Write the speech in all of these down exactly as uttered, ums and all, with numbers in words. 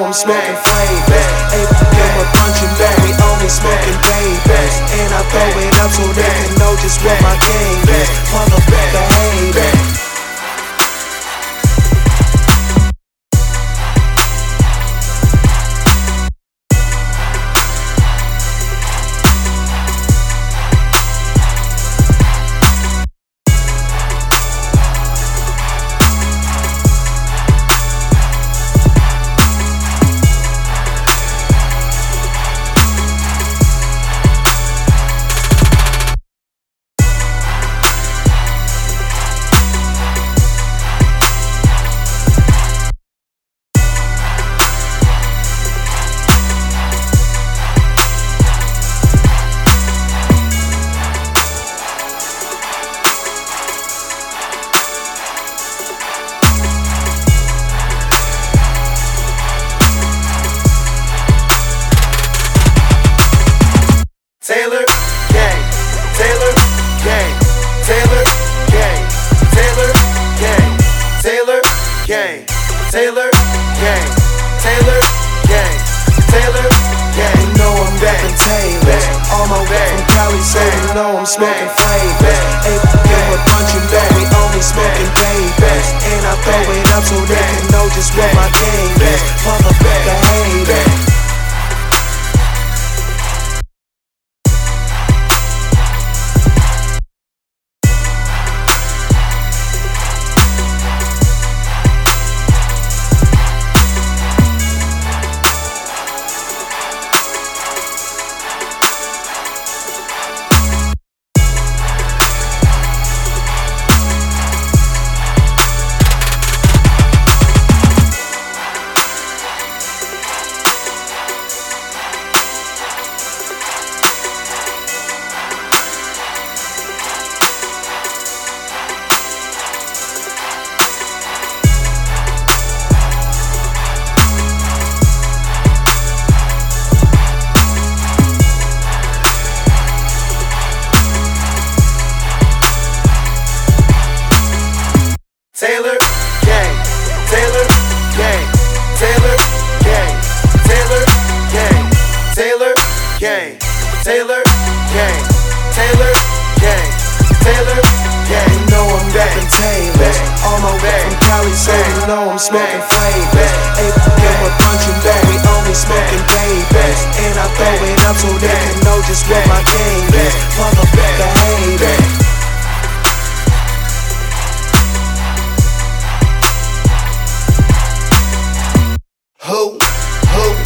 I'm smoking flavors. Ain't give a bunch of berry, only smoking babies. And I throw it up so they can know just what my game is. Motherfucker haters. Taylor Gang, Taylor Gang, Taylor Gang, Taylor Gang, Taylor Gang, Taylor Gang, Taylor Gang, Taylor Gang. You know I'm rapping Taylor. All my way from Cali, so you know I'm smoking flavors. Ain't give a bunch of berry, only smoking babies. And I throw it up so they can know just what my game is. Motherfucker haters. Taylor Gang, Taylor Gang, Taylor Gang, Taylor Gang, Taylor Gang, Taylor Gang, Taylor Gang, Taylor Gang. You know I'm rapping Taylor. All my way from Cali, so you know I'm smoking flavors. Ain't give a bunch of berry, only smoking babies. And I throw it up so they can know just what my game is. Motherfucker haters. Who, who?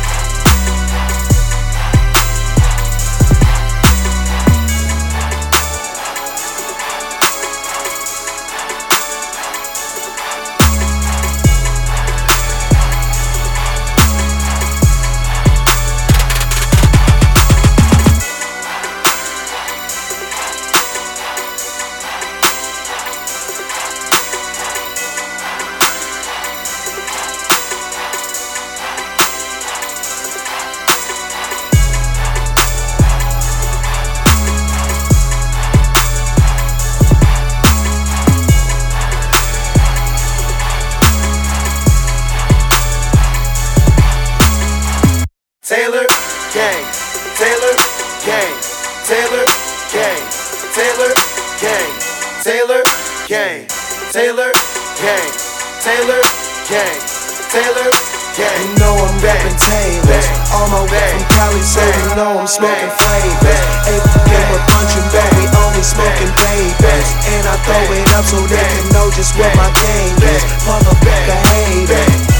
Taylor Gang, Taylor Gang, Taylor Gang, Taylor Gang, Taylor Gang, Taylor Gang, Taylor Gang, Taylor Gang. You know I'm rapping Taylor. All my way from Cali, so you know I'm smoking flavors. Ain't give a bunch of berry, only smoking babies. And I throw it up so they can know just what my game is. Motherfucker haters.